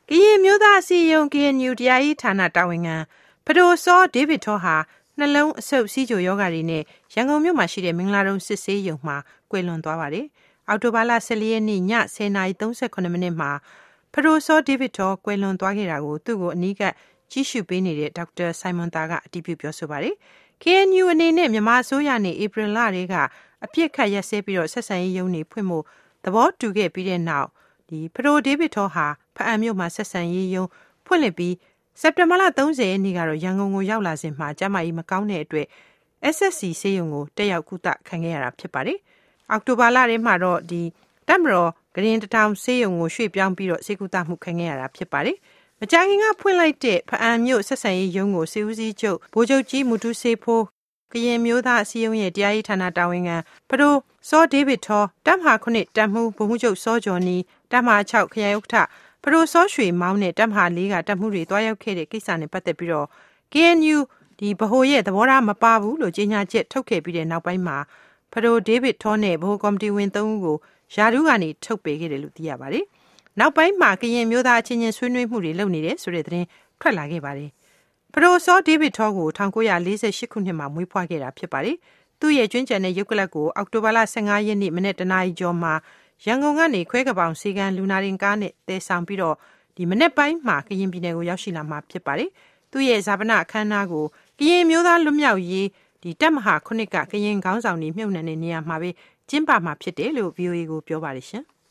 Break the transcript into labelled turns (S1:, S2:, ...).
S1: ကရင်မျိုးသားအစည်းအရုံး KNU တရားရေးဌာနတာဝန်ခံဖဒိုစောဒေးဗစ်ထောဟာနှလုံးအဆုတ်စီးချိုယောဂါတွေနဲ့ရန်ကုန်မြို့မှာရှိတဲ့မင်္ဂလာတုံးစစ်ဆေးရုံမှာကွယ်လွန်သွားပါတယ်။အောက်တိုဘာလ14ရက်နေ့ည10:38မိနစ်မှာဖဒိုစောဒေးဗစ်ထောကွယ်လွန်သွားခဲ့တာကိုသူ့ကိုအနီးကပ်ကြည့်ရှုပေးနေတဲ့ဒေါက်တာဆိုင်မွန်တာကအတည်ပြုပြောဆိုပါတယ်။ KNU အနေနဲ့မြန်မာအစိုးရနဲ့ဧပြီလတွေကအပြစ်ခတ်ရက်စဲပြီးတော့ဆက်ဆံရေးရုံးတွေဖွင့်ဖို့သဘောတူခဲ့ပြီးတဲ့နောက်ဖဒိုဒေးဗစ်ထောဟာဖအံမြို့မှာဆက်ဆံရေးရုံးဖွင့်လှစ်ပြီးစက်တင်ဘာလ30ရက်နေ့ကတော့ရန်ကုန်ကိုရောက်လာစဉ်မှာကျန်းမာရေးမကောင်းတဲ့အတွက် SSC ဆေးရုံကိုတက်ရောက်ကုသခံခဲ့ရတာဖြစ်ပါတယ်။အောက်တိုဘာလထဲမှာတော့တပ်မတော်ဂရင်တထောင်ဆေးရုံကိုရွှေ့ပြောင်းပြီးတော့ဆေးကုသမှုခံခဲ့ရတာဖြစ်ပါတယ်။မကြာခင်ကဖွင့်လိုက်တဲ့ဖအံမြို့ဆက်ဆံရေးရုံးကိုစေဦးစီးချုပ်ဗိုလ်ချုပ်ကြီးမူတူးဆေးဖိုးကရင်မျိုးသားအစည်းအရုံးရဲ့တရားရေးဌာနတာဝန်ခံဖဒိုစောဒေးဗစ်ထောတပ်မဟာ9တပ်မှူးဗိုလ်မှူးချုပ်စောကျော်နီတပ်မဟာ6ခရိုင်ဥက္ကဋ္ဌဖဒိုစောရွှေမောင်းနဲ့တပ်မဟာ4ကတပ်မှူးတွေတွားရောက်ခဲ့တဲ့ကိစ္စနဲ့ပတ်သက်ပြီးတော့ KNU ဗဟိုရဲ့သဘောထားမပါဘူးလို့ကြေညာချက်ထုတ်ခဲ့ပြီးတဲ့နောက်ပိုင်းမှာဖဒိုဒေးဗစ်ထောနဲ့ဗဟိုကော်မတီဝင်3ဦးကိုယာဒူးကနေထုတ်ပယ်ခဲ့တယ်လို့သိရပါတယ်။နောက်ပိုင်းမှာကရင်မျိုးသားအချင်းချင်းဆွေးနွေးမှုတွေလုပ်နေတယ်ဆိုတဲ့သတင်းထွက်လာခဲ့ပါတယ်။ဖဒိုစောဒေးဗစ်ထောကို1948ခုနှစ်မှာမွေးဖွားခဲ့တာဖြစ်ပါတယ်။သူ့ရဲ့ကျွမ်းကျန်တဲ့ရုပ်ကလပ်ကိုအောက်တိုဘာလ15ရက်နေ့မနေ့တနာရီကျော်မှာရန်ကုန်ကနေခွဲကပောင်စီကံလူနာတင်ကားနဲ့တည်ဆောင်ပြီးတော့မနေ့ပိုင်းမှာကရင်ပြည်နယ်ကိုရောက်ရှိလာမှာဖြစ်ပါတယ်။သူ့ရဲ့ဇာပနအခမ်းအနားကိုကရင်မျိုးသားလွတ်မြောက်ရေးတပ်မဟာ9ကကရင်ခေါင်းဆောင်တွေမြုပ်နှံတဲ့နေရာမှာပဲကျင်းပမှာဖြစ်တယ်လို့ VOA ကိုပြောပါတယ်ရှင်။